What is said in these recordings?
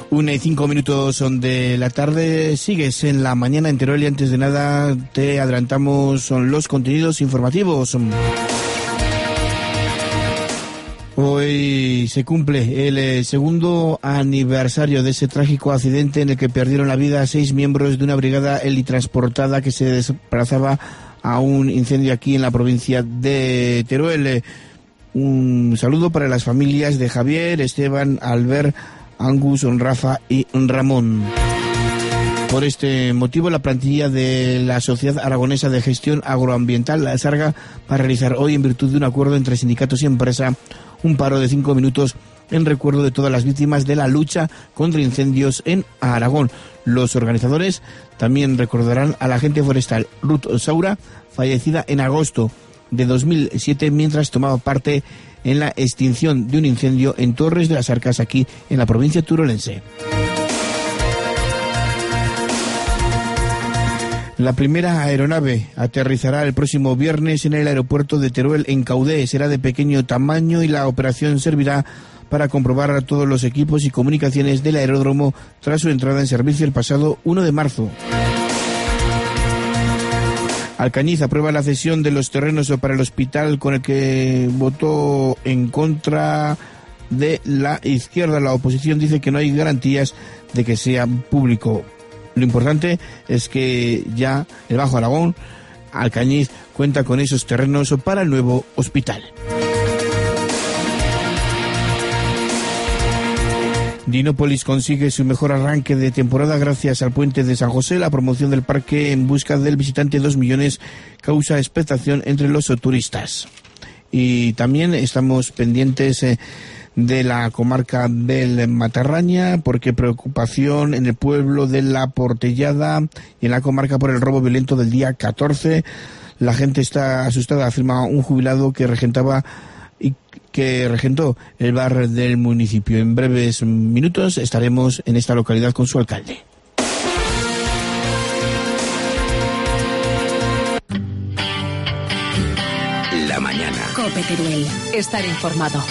1:05 son de la tarde, sigues en la mañana en Teruel y antes de nada te adelantamos los contenidos informativos. Hoy se cumple el segundo aniversario de ese trágico accidente en el que perdieron la vida 6 miembros de una brigada helitransportada que se desplazaba a un incendio aquí en la provincia de Teruel. Un saludo para las familias de Javier, Esteban, Albert, Angus, Rafa y Ramón. Por este motivo, la plantilla de la Sociedad Aragonesa de Gestión Agroambiental, la Sarga, va a realizar hoy, en virtud de un acuerdo entre sindicatos y empresa, un paro de 5 minutos en recuerdo de todas las víctimas de la lucha contra incendios en Aragón. Los organizadores también recordarán a la agente forestal Ruth Saura, fallecida en agosto de 2007 mientras tomaba parte en la extinción de un incendio en Torres de las Arcas, aquí en la provincia turolense. La primera aeronave aterrizará el próximo viernes en el aeropuerto de Teruel, en Caudé. Será de pequeño tamaño y la operación servirá para comprobar todos los equipos y comunicaciones del aeródromo tras su entrada en servicio el pasado 1 de marzo. Alcañiz aprueba la cesión de los terrenos para el hospital, con el que votó en contra de la izquierda. La oposición dice que no hay garantías de que sea público. Lo importante es que ya el Bajo Aragón, Alcañiz, cuenta con esos terrenos para el nuevo hospital. Dinópolis consigue su mejor arranque de temporada gracias al puente de San José. La promoción del parque en busca del visitante 2 millones causa expectación entre los turistas. Y también estamos pendientes de la comarca del Matarraña, porque preocupación en el pueblo de La Portellada y en la comarca por el robo violento del día 14. La gente está asustada, afirma un jubilado que regentó el bar del municipio. En breves minutos estaremos en esta localidad con su alcalde. La mañana. COPE Teruel. Estar informado.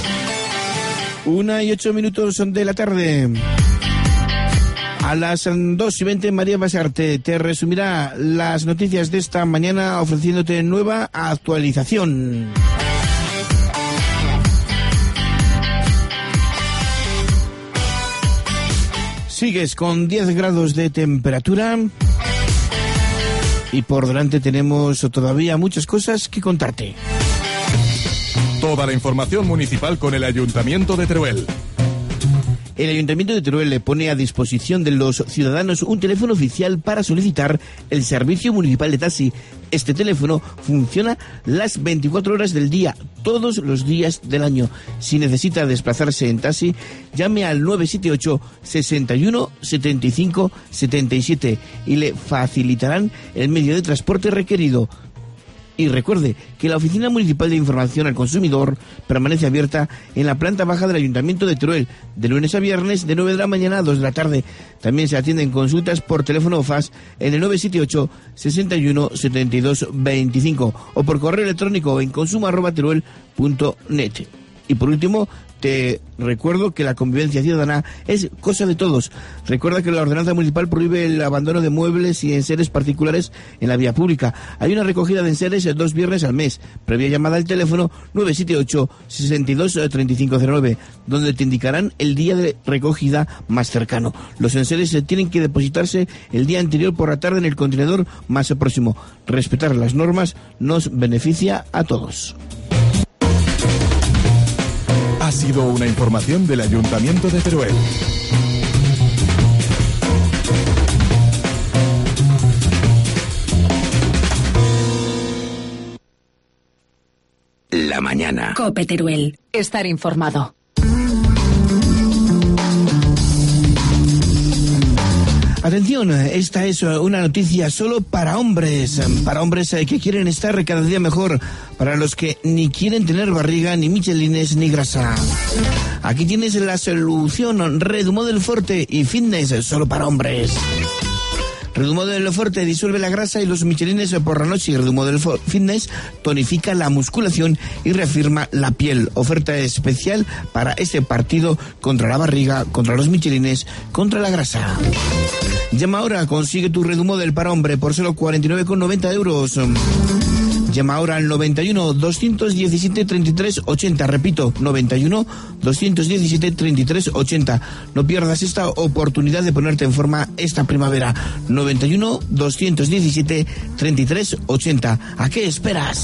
1:08 son de la tarde. A las 2:20 María Basarte te resumirá las noticias de esta mañana ofreciéndote nueva actualización. Sigues con 10 grados de temperatura y por delante tenemos todavía muchas cosas que contarte. Toda la información municipal con el Ayuntamiento de Teruel. El Ayuntamiento de Teruel le pone a disposición de los ciudadanos un teléfono oficial para solicitar el servicio municipal de taxi. Este teléfono funciona las 24 horas del día, todos los días del año. Si necesita desplazarse en taxi, llame al 978 61 75 77 y le facilitarán el medio de transporte requerido. Y recuerde que la Oficina Municipal de Información al Consumidor permanece abierta en la planta baja del Ayuntamiento de Teruel, de lunes a viernes, de 9 de la mañana a 2 de la tarde. También se atienden consultas por teléfono o fax en el 978 61 72 25 o por correo electrónico en consumo@teruel.net. Y por último, te recuerdo que la convivencia ciudadana es cosa de todos. Recuerda que la ordenanza municipal prohíbe el abandono de muebles y enseres particulares en la vía pública. Hay una recogida de enseres 2 viernes al mes, previa llamada al teléfono 978 62 3509, donde te indicarán el día de recogida más cercano. Los enseres tienen que depositarse el día anterior por la tarde en el contenedor más próximo. Respetar las normas nos beneficia a todos. Ha sido una información del Ayuntamiento de Teruel. La mañana. COPE Teruel. Estar informado. Atención, esta es una noticia solo para hombres que quieren estar cada día mejor, para los que ni quieren tener barriga, ni michelines, ni grasa. Aquí tienes la solución Red Model Forte y Fitness solo para hombres. Redumodel Forte disuelve la grasa y los michelines por la noche, y Redumodel Fitness tonifica la musculación y reafirma la piel. Oferta especial para este partido contra la barriga, contra los michelines, contra la grasa. Llama ahora, consigue tu Redumodel para hombre por solo 49,90 euros. Llama ahora al 91 217 33 80. Repito, 91 217 33 80. No pierdas esta oportunidad de ponerte en forma esta primavera. 91 217 33 80. ¿A qué esperas?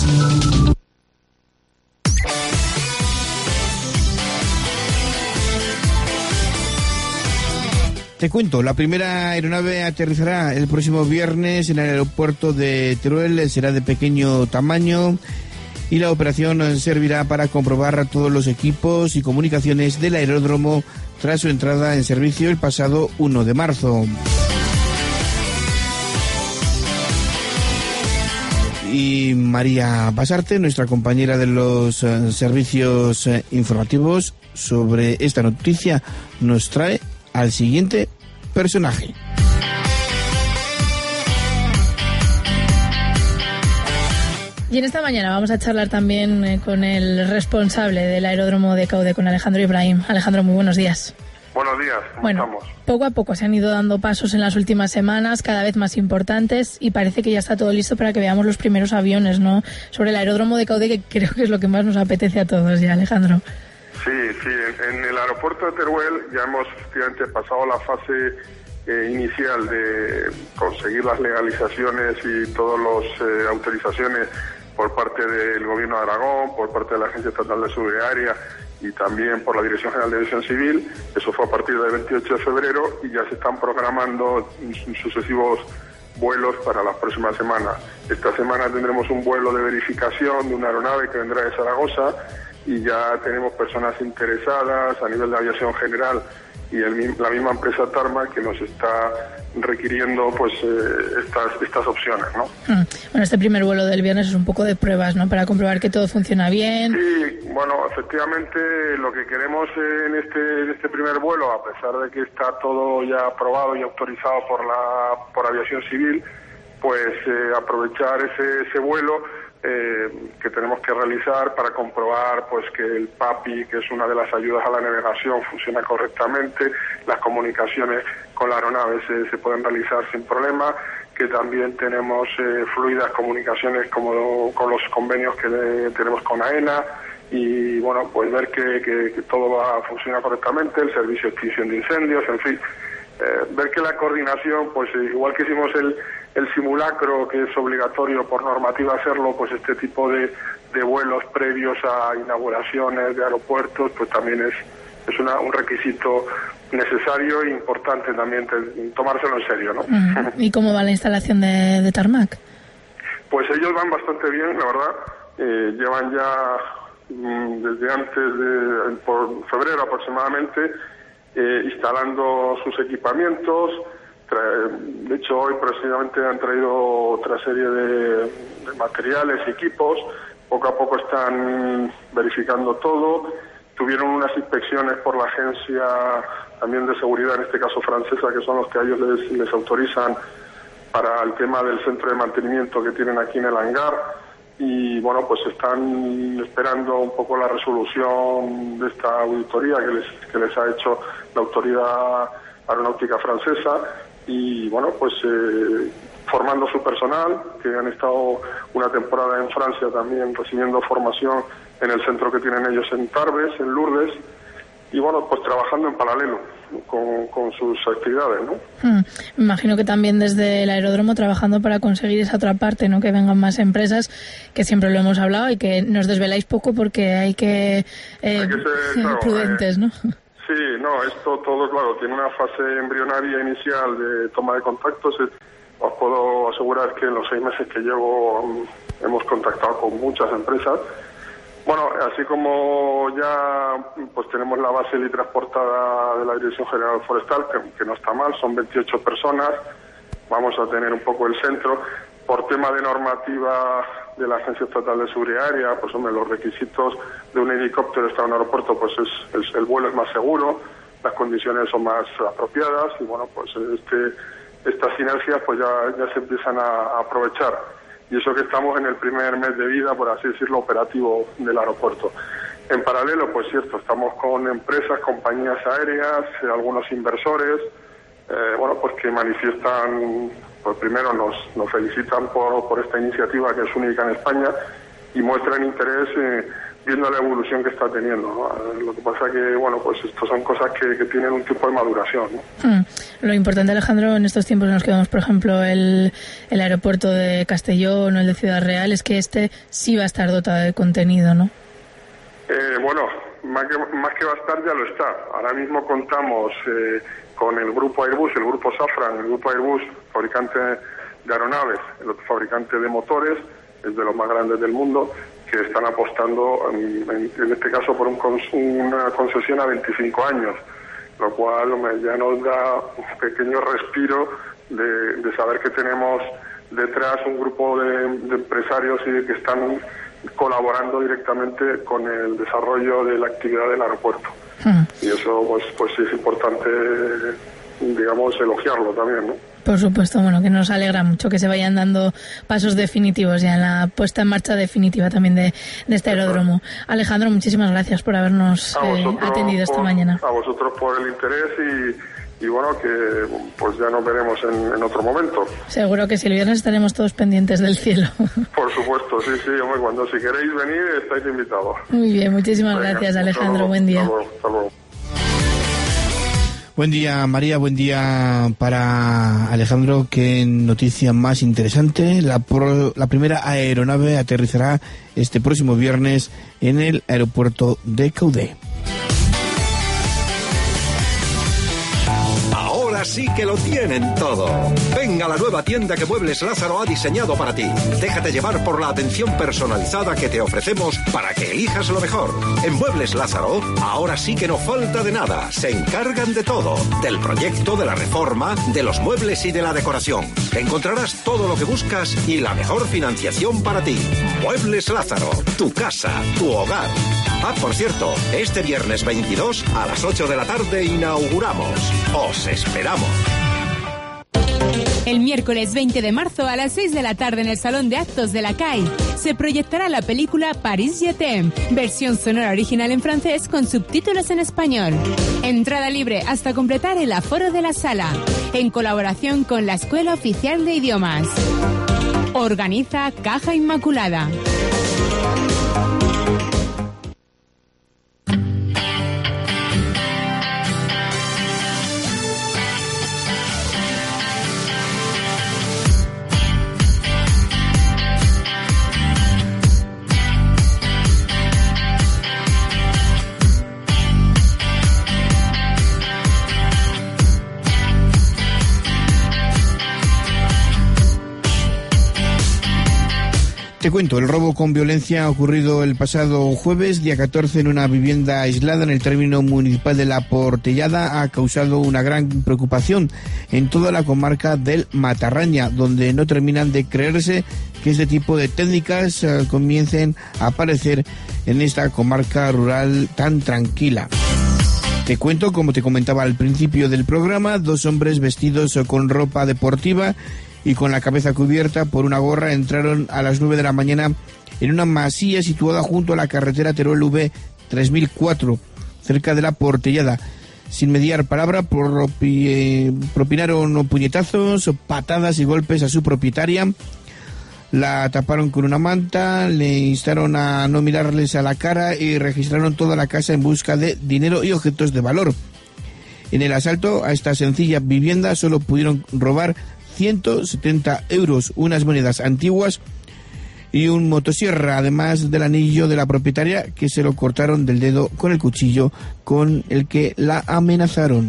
Te cuento, la primera aeronave aterrizará el próximo viernes en el aeropuerto de Teruel, será de pequeño tamaño y la operación servirá para comprobar todos los equipos y comunicaciones del aeródromo tras su entrada en servicio el pasado 1 de marzo. Y María Basarte, nuestra compañera de los servicios informativos, sobre esta noticia nos trae al siguiente personaje. Y en esta mañana vamos a charlar también con el responsable del aeródromo de Caude, con Alejandro Ibrahim. Alejandro, muy buenos días. Buenos días, ¿cómo estamos? Poco a poco se han ido dando pasos en las últimas semanas, cada vez más importantes, y parece que ya está todo listo para que veamos los primeros aviones, ¿no?, sobre el aeródromo de Caude, que creo que es lo que más nos apetece a todos ya, Alejandro. Sí, en el aeropuerto de Teruel ya hemos efectivamente pasado la fase inicial de conseguir las legalizaciones y todas las autorizaciones por parte del Gobierno de Aragón, por parte de la Agencia Estatal de Seguridad Aérea y también por la Dirección General de Aviación Civil. Eso fue a partir del 28 de febrero y ya se están programando sucesivos vuelos para las próximas semanas. Esta semana tendremos un vuelo de verificación de una aeronave que vendrá de Zaragoza, y ya tenemos personas interesadas a nivel de aviación general y la misma empresa Tarmac que nos está requiriendo pues estas opciones, ¿no? Bueno, este primer vuelo del viernes es un poco de pruebas, ¿no?, para comprobar que todo funciona bien. Sí, bueno, efectivamente lo que queremos en este primer vuelo, a pesar de que está todo ya aprobado y autorizado por Aviación Civil, pues aprovechar ese vuelo que tenemos que realizar para comprobar pues que el PAPI, que es una de las ayudas a la navegación, funciona correctamente, las comunicaciones con la aeronave se pueden realizar sin problema, que también tenemos fluidas comunicaciones como con los convenios que tenemos con AENA, y bueno, pues ver que todo va a funcionar correctamente, el servicio de extinción de incendios, en fin, ver que la coordinación, pues igual que hicimos el simulacro, que es obligatorio por normativa hacerlo, pues este tipo de vuelos previos a inauguraciones de aeropuertos, pues también es un requisito necesario e importante también tomárselo en serio, ¿no? ¿Y cómo va la instalación de Tarmac? Pues ellos van bastante bien, la verdad. Llevan ya desde antes por febrero aproximadamente instalando sus equipamientos. De hecho, hoy precisamente han traído otra serie de materiales y equipos. Poco a poco están verificando todo. Tuvieron unas inspecciones por la agencia también de seguridad, en este caso francesa, que son los que a ellos les autorizan para el tema del centro de mantenimiento que tienen aquí en el hangar. Y bueno, pues están esperando un poco la resolución de esta auditoría que les ha hecho la autoridad aeronáutica francesa, y bueno, pues formando su personal, que han estado una temporada en Francia también recibiendo formación en el centro que tienen ellos en Tarbes, en Lourdes, y bueno, pues trabajando en paralelo con sus actividades, ¿no? Me imagino que también desde el aeródromo trabajando para conseguir esa otra parte, ¿no?, que vengan más empresas, que siempre lo hemos hablado, y que nos desveláis poco porque hay que ser claro, prudentes, ¿no? Sí, no, esto todo, claro, tiene una fase embrionaria inicial de toma de contactos. Os puedo asegurar que en los 6 meses que llevo hemos contactado con muchas empresas. Bueno, así como ya pues tenemos la base transportada de la Dirección General Forestal, que no está mal, son 28 personas, vamos a tener un poco el centro. Por tema de normativa de la Agencia Estatal de Seguridad Aérea, pues hombre, los requisitos de un helicóptero estar en un aeropuerto, pues el vuelo es más seguro, las condiciones son más apropiadas, y bueno, pues estas sinergias pues ya se empiezan a aprovechar. Y eso que estamos en el primer mes de vida, por así decirlo, operativo del aeropuerto. En paralelo, pues cierto, estamos con empresas, compañías aéreas, algunos inversores, pues que manifiestan, pues primero nos felicitan por esta iniciativa que es única en España y muestran interés viendo la evolución que está teniendo, ¿no? Lo que pasa que, pues esto son cosas que tienen un tipo de maduración, ¿no? Lo importante, Alejandro, en estos tiempos en los que vemos, por ejemplo, el aeropuerto de Castellón o el de Ciudad Real, es que este sí va a estar dotado de contenido, ¿no? Más que va a estar, ya lo está. Ahora mismo contamos con el grupo Airbus, el grupo Safran, el grupo Airbus, fabricante de aeronaves, el otro fabricante de motores, es de los más grandes del mundo, que están apostando, en este caso, por una concesión a 25 años, lo cual ya nos da un pequeño respiro de saber que tenemos detrás un grupo de empresarios y que están colaborando directamente con el desarrollo de la actividad del aeropuerto. Y eso pues sí es importante, digamos, elogiarlo también, ¿no? Por supuesto, que nos alegra mucho que se vayan dando pasos definitivos ya en la puesta en marcha definitiva también de este aeródromo. Alejandro, muchísimas gracias por habernos atendido esta mañana. A vosotros por el interés y que pues ya nos veremos en otro momento. Seguro que sí, el viernes estaremos todos pendientes del cielo. Por supuesto, sí, si queréis venir estáis invitados. Muy bien, muchísimas gracias, Alejandro, buen día. Hasta luego. Buen día, María, buen día para Alejandro. Qué noticia más interesante. La primera aeronave aterrizará este próximo viernes en el aeropuerto de Caudé. Sí que lo tienen todo. Venga a la nueva tienda que Muebles Lázaro ha diseñado para ti. Déjate llevar por la atención personalizada que te ofrecemos para que elijas lo mejor. En Muebles Lázaro, ahora sí que no falta de nada. Se encargan de todo. Del proyecto, de la reforma, de los muebles y de la decoración. Encontrarás todo lo que buscas y la mejor financiación para ti. Muebles Lázaro. Tu casa, tu hogar. Por cierto, este viernes 22 a las 8 de la tarde inauguramos. Os esperamos. El miércoles 20 de marzo a las 6 de la tarde en el Salón de Actos de la CAI se proyectará la película Paris Je t'aime, versión sonora original en francés con subtítulos en español. Entrada libre hasta completar el aforo de la sala, en colaboración con la Escuela Oficial de Idiomas. Organiza Caja Inmaculada. Te cuento, el robo con violencia ha ocurrido el pasado jueves, día 14, en una vivienda aislada en el término municipal de La Portellada. Ha causado una gran preocupación en toda la comarca del Matarraña, donde no terminan de creerse que este tipo de técnicas comiencen a aparecer en esta comarca rural tan tranquila. Te cuento, como te comentaba al principio del programa, 2 hombres vestidos con ropa deportiva y con la cabeza cubierta por una gorra entraron a las 9 de la mañana en una masía situada junto a la carretera Teruel V 3004, cerca de La Portellada. Sin mediar palabra, propinaron puñetazos, patadas y golpes a su propietaria. La taparon con una manta, le instaron a no mirarles a la cara y registraron toda la casa en busca de dinero y objetos de valor. En el asalto a esta sencilla vivienda solo pudieron robar 170 euros, unas monedas antiguas y un motosierra, además del anillo de la propietaria, que se lo cortaron del dedo con el cuchillo con el que la amenazaron.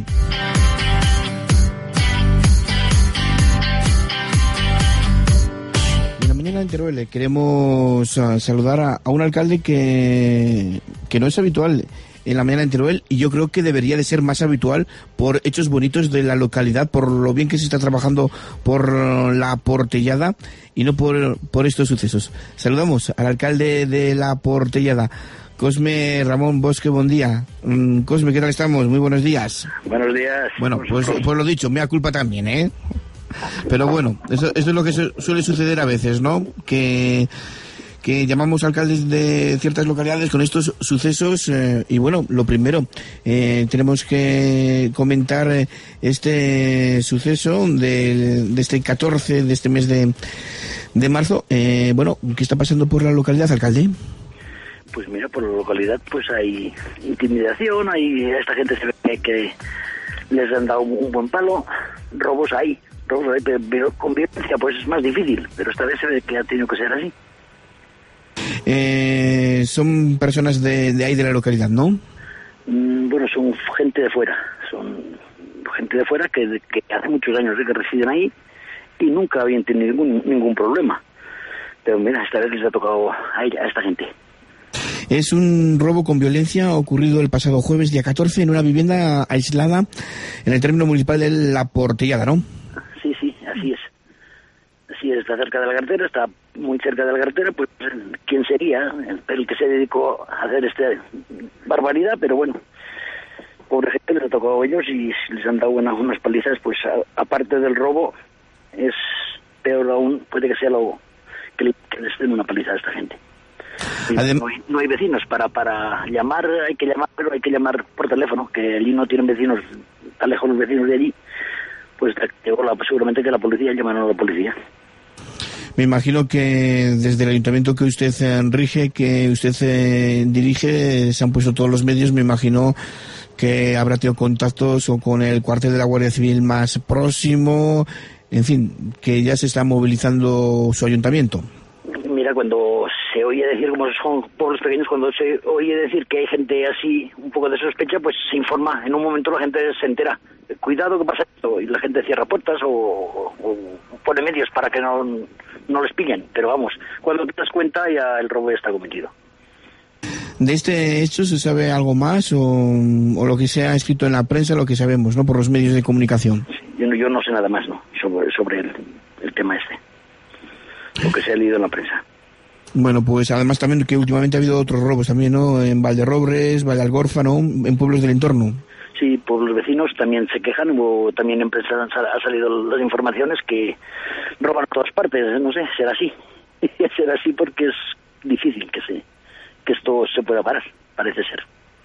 En la mañana en Teruel queremos saludar a un alcalde que no es habitual en la mañana en Teruel, y yo creo que debería de ser más habitual por hechos bonitos de la localidad, por lo bien que se está trabajando por La Portellada y no por estos sucesos. Saludamos al alcalde de La Portellada, Cosme Ramón Bosque. Buen día. Cosme, ¿qué tal estamos? Muy buenos días. Buenos días. Bueno, pues lo dicho, mea culpa también, ¿eh? Pero bueno, esto es lo que suele suceder a veces, ¿no? Que llamamos alcaldes de ciertas localidades con estos sucesos y bueno, lo primero, tenemos que comentar este suceso de este 14 de este mes de marzo. Bueno, ¿qué está pasando por la localidad, alcalde? Pues mira, por la localidad pues hay intimidación, hay esta gente se ve que les han dado un buen palo, robos hay, pero con violencia pues es más difícil, pero esta vez se ve que ha tenido que ser así. Son personas de ahí de la localidad, ¿no? Bueno, son gente de fuera, que hace muchos años que residen ahí y nunca habían tenido ningún problema. Pero mira, esta vez les ha tocado a esta gente. Es un robo con violencia ocurrido el pasado jueves, día 14, en una vivienda aislada en el término municipal de La Portellada, ¿no? Sí, así es. Así es, está cerca de la carretera, está muy cerca de la carretera, pues ¿quién sería el que se dedicó a hacer esta barbaridad? Pero bueno, pobre gente, les ha tocado a ellos y les han dado unas palizas, pues aparte del robo, es peor aún, puede que sea que les den una paliza a esta gente. No hay vecinos para llamar, hay que llamar por teléfono, que allí no tienen vecinos, tan lejos los vecinos de allí, pues seguramente que la policía llamaron a la policía. Me imagino que desde el ayuntamiento que usted rige, que usted dirige, se han puesto todos los medios. Me imagino que habrá tenido contactos o con el cuartel de la Guardia Civil más próximo, en fin, que ya se está movilizando su ayuntamiento. Mira, cuando se oye decir, como son pueblos pequeños, cuando se oye decir que hay gente así, un poco de sospecha, pues se informa. En un momento la gente se entera. Cuidado que pasa esto. Y la gente cierra puertas o pone medios para que no les pillen. Pero vamos, cuando te das cuenta ya el robo ya está cometido. ¿De este hecho se sabe algo más o lo que se ha escrito en la prensa, lo que sabemos, ¿no? Por los medios de comunicación? Sí, yo no sé nada más, ¿no? Sobre el tema este. Lo que se ha leído en la prensa. Bueno, pues además también que últimamente ha habido otros robos también, ¿no? En Valderrobres, Valdealgorfa, en pueblos del entorno. Sí, pueblos vecinos también se quejan, o también en prensa ha salido las informaciones que roban a todas partes, no sé, será así. Será así porque es difícil que esto se pueda parar, parece ser.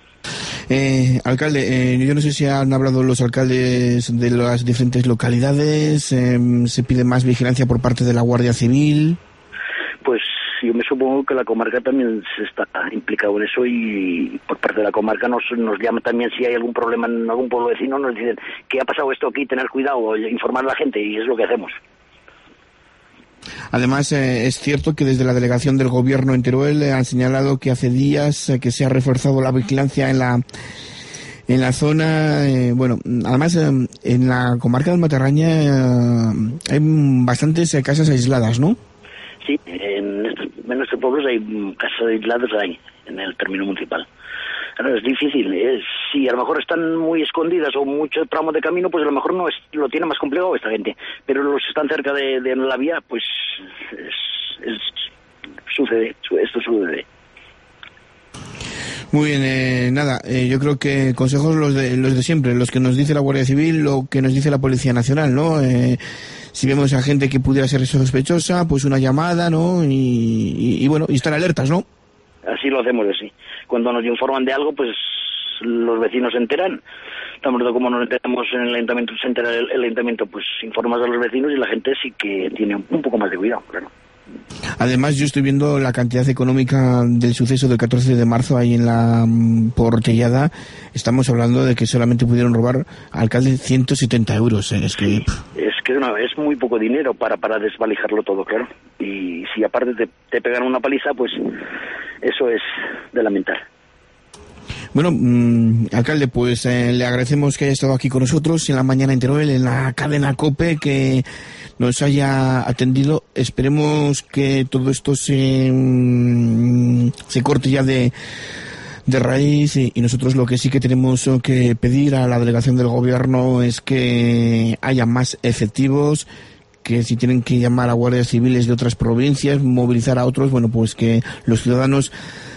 Alcalde, yo no sé si han hablado los alcaldes de las diferentes localidades, se pide más vigilancia por parte de la Guardia Civil. Pues yo me supongo que la comarca también se está implicado en eso y por parte de la comarca nos llama también si hay algún problema en algún pueblo vecino, nos dicen que ha pasado esto aquí, tener cuidado, informar a la gente y es lo que hacemos. Además, es cierto que desde la delegación del gobierno en Teruel han señalado que hace días que se ha reforzado la vigilancia en la zona. Bueno, además, en la comarca del Matarraña hay bastantes casas aisladas, ¿no? Sí, en nuestros pueblos hay casas aisladas ahí, en el término municipal. Claro, es difícil, si a lo mejor están muy escondidas o mucho tramo de camino, pues a lo mejor lo tiene más complicado esta gente, pero los que están cerca de la vía, pues esto sucede. Muy bien, yo creo que consejos los de siempre, los que nos dice la Guardia Civil, lo que nos dice la Policía Nacional, ¿no? Si vemos a gente que pudiera ser sospechosa, pues una llamada, ¿no? Y bueno, y estar alertas, ¿no? Así lo hacemos, así. Cuando nos informan de algo, pues los vecinos se enteran. Tanto como nos enteramos en el ayuntamiento, se entera el ayuntamiento, pues informas a los vecinos y la gente sí que tiene un poco más de cuidado, claro. Además, yo estoy viendo la cantidad económica del suceso del 14 de marzo ahí en la Portellada. Estamos hablando de que solamente pudieron robar, alcalde, 170 euros. Es que es muy poco dinero para desvalijarlo todo, claro. Y si aparte te pegan una paliza, pues eso es de lamentar. Bueno, alcalde, pues le agradecemos que haya estado aquí con nosotros en la mañana en Teruel, en la cadena COPE, que nos haya atendido. Esperemos que todo esto se corte ya de raíz y nosotros lo que sí que tenemos que pedir a la delegación del gobierno es que haya más efectivos, que si tienen que llamar a guardias civiles de otras provincias, movilizar a otros, bueno, pues que los ciudadanos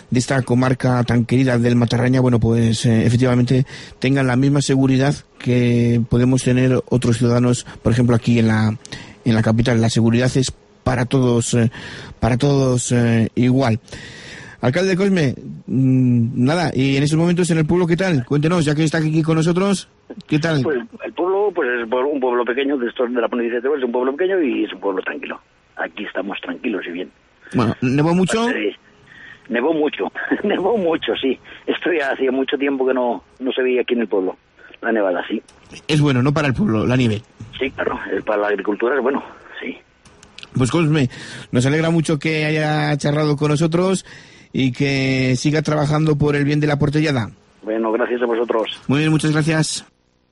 de esta comarca tan querida del Matarraña, bueno, pues efectivamente tengan la misma seguridad que podemos tener otros ciudadanos, por ejemplo, aquí en la capital. La seguridad es para todos igual. Alcalde Cosme, nada, y en esos momentos en el pueblo, ¿qué tal? Cuéntenos, ya que está aquí con nosotros, ¿qué tal? Pues el pueblo, pues es un pueblo pequeño, de la provincia de Teruel, es un pueblo pequeño y es un pueblo tranquilo. Aquí estamos tranquilos y bien. Bueno, ¿nevó mucho? Nevó mucho, sí. Esto ya hacía mucho tiempo que no se veía aquí en el pueblo, la nevada, sí. Es bueno, ¿no? Para el pueblo, la nieve. Sí, claro, para la agricultura es bueno, sí. Pues Cosme, nos alegra mucho que haya charlado con nosotros y que siga trabajando por el bien de la Portellada. Bueno, gracias a vosotros. Muy bien, muchas gracias.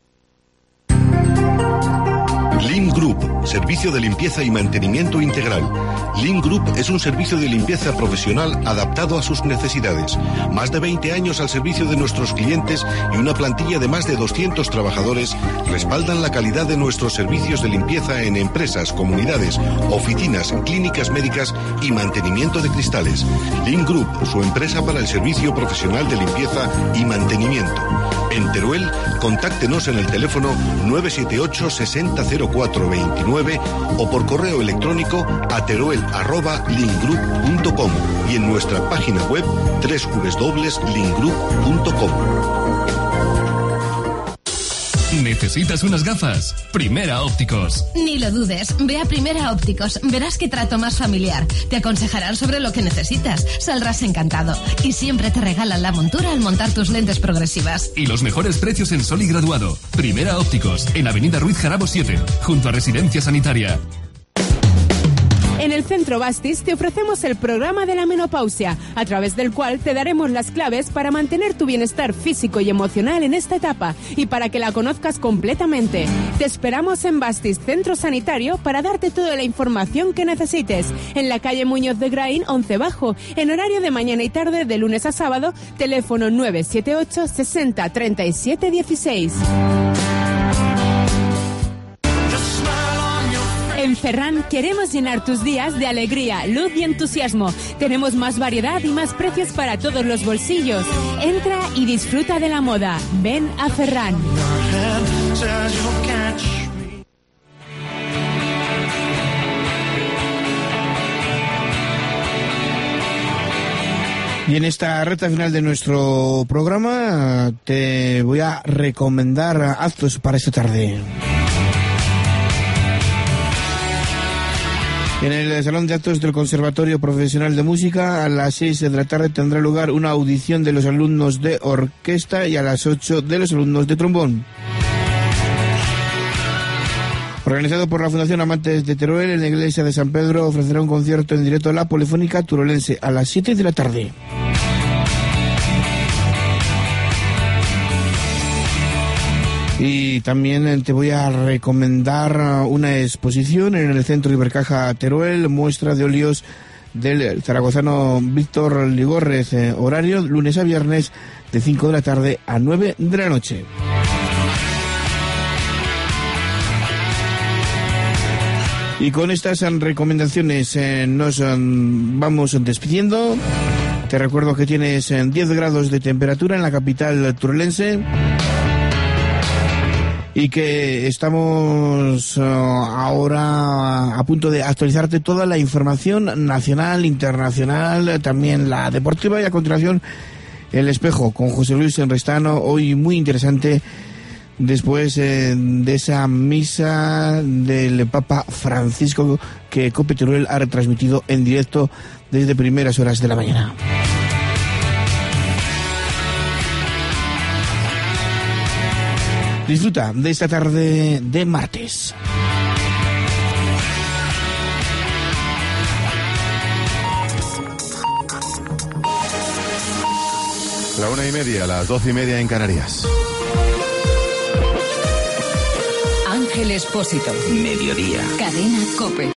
Lim Group, servicio de limpieza y mantenimiento integral. Lim Group es un servicio de limpieza profesional adaptado a sus necesidades. Más de 20 años al servicio de nuestros clientes y una plantilla de más de 200 trabajadores respaldan la calidad de nuestros servicios de limpieza en empresas, comunidades, oficinas, clínicas médicas y mantenimiento de cristales. Lim Group, su empresa para el servicio profesional de limpieza y mantenimiento. En Teruel, contáctenos en el teléfono 978 600429 o por correo electrónico a teruel@lingroup.com y en nuestra página web www.lingroup.com. ¿Necesitas unas gafas? Primera Ópticos. Ni lo dudes, ve a Primera Ópticos, verás qué trato más familiar. Te aconsejarán sobre lo que necesitas, saldrás encantado. Y siempre te regalan la montura al montar tus lentes progresivas. Y los mejores precios en sol y graduado. Primera Ópticos, en Avenida Ruiz Jarabo 7, junto a Residencia Sanitaria. En el Centro Bastis te ofrecemos el programa de la menopausia, a través del cual te daremos las claves para mantener tu bienestar físico y emocional en esta etapa y para que la conozcas completamente. Te esperamos en Bastis Centro Sanitario para darte toda la información que necesites. En la calle Muñoz de Graín, 11 Bajo, en horario de mañana y tarde de lunes a sábado, teléfono 978 60 37 16. En Ferran queremos llenar tus días de alegría, luz y entusiasmo. Tenemos más variedad y más precios para todos los bolsillos. Entra y disfruta de la moda. Ven a Ferran. Y en esta recta final de nuestro programa te voy a recomendar actos para esta tarde. En el Salón de Actos del Conservatorio Profesional de Música, a las 6 de la tarde tendrá lugar una audición de los alumnos de orquesta y a las 8 de los alumnos de trombón. Organizado por la Fundación Amantes de Teruel, en la iglesia de San Pedro ofrecerá un concierto en directo a la Polifónica Turolense a las 7 de la tarde. Y también te voy a recomendar una exposición en el Centro Ibercaja Teruel, muestra de óleos del zaragozano Víctor Ligórrez, horario lunes a viernes de 5 de la tarde a 9 de la noche. Y con estas recomendaciones nos vamos despidiendo. Te recuerdo que tienes 10 grados de temperatura en la capital turolense y que estamos ahora a punto de actualizarte toda la información nacional, internacional, también la deportiva, y a continuación El Espejo con José Luis Enrestano, hoy muy interesante después de esa misa del Papa Francisco que COPE Teruel ha retransmitido en directo desde primeras horas de la mañana. Disfruta de esta tarde de martes. La 1:30, las 12:30 en Canarias. Ángel Expósito. Mediodía. Cadena COPE.